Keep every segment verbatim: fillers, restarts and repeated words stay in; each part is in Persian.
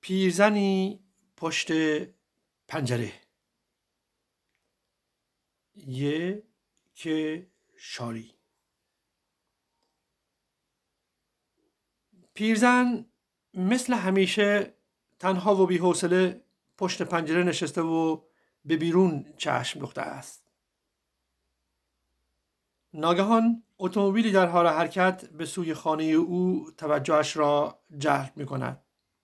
پیرزنی پشت پنجره. یه که شاری. پیرزن مثل همیشه تنها و بی‌حوصله پشت پنجره نشسته و به بیرون چشم دوخته است. ناگهان اتومبیلی در حال حرکت به سوی خانه او توجهش را جلب می کند.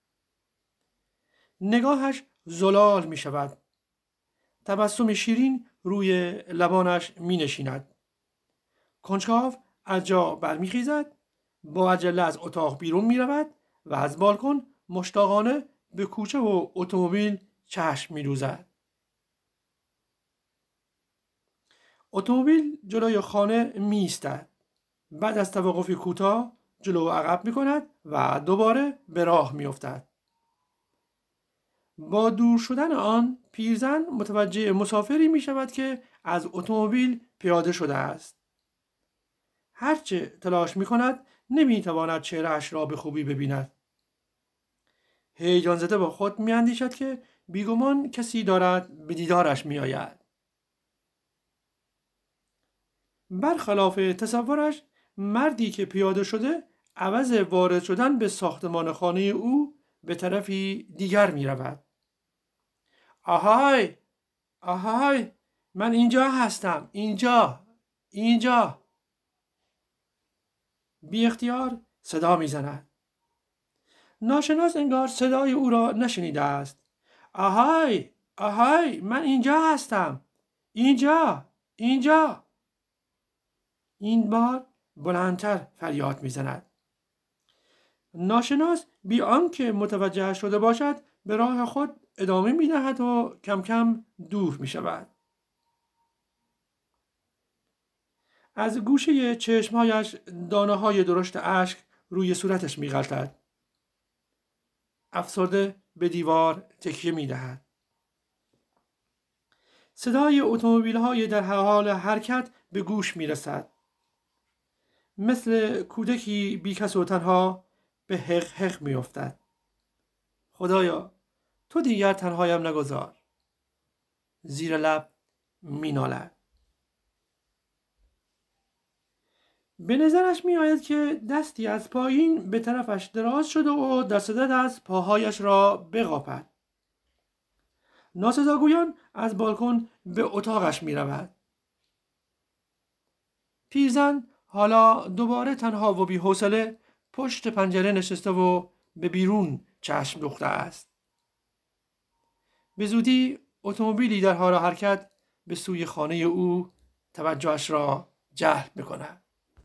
نگاهش زلال می شود. تبسم شیرین روی لبانش می نشیند. کنجکاو از جا برمی خیزد، با عجله از اتاق بیرون می رود و از بالکن مشتاقانه به کوچه و اتومبیل چشم می دوزد. اتومبیل جلوی خانه می ایستد. بعد از توقفی کوتاه جلو و عقب می کند و دوباره به راه می افتد. با دور شدن آن پیرزن متوجه مسافری می شود که از اتومبیل پیاده شده است. هرچه تلاش می کند نمی تواند چهرهش را به خوبی ببیند. هیجان زده با خود می اندیشد که بیگمان کسی دارد به دیدارش می آید. برخلاف تصورش مردی که پیاده شده عوض وارد شدن به ساختمان خانه او به طرفی دیگر می رود. آهای آهای من اینجا هستم، اینجا اینجا. بی اختیار صدا می زند. ناشناس انگار صدای او را نشنیده است. آهای آهای من اینجا هستم، اینجا اینجا. این بار بلندتر فریاد می زند. ناشناس بی آنکه متوجه شده باشد به راه خود ادامه می دهد و کم کم دور می شود. از گوشه چشمهایش دانه های درشت اشک روی صورتش می غلطد. افسرده به دیوار تکیه می دهد. صدای اتومبیل های در حال حرکت به گوش می رسد. مثل کودکی بیکس و تنها به حق حق می افتد. خدایا تو دیگر تنهایم نگذار. زیر لب می نالد. به نظرش می آید که دستی از پایین به طرفش دراز شده و دست دست از پاهایش را بقاپد. ناسزاگویان از بالکن به اتاقش می رود. پیرزن حالا دوباره تنها و بی حوصله پشت پنجره نشسته و به بیرون چشم دوخته است. به زودی اتومبیلی در حال حرکت به سوی خانه او توجهش را جلب می کند.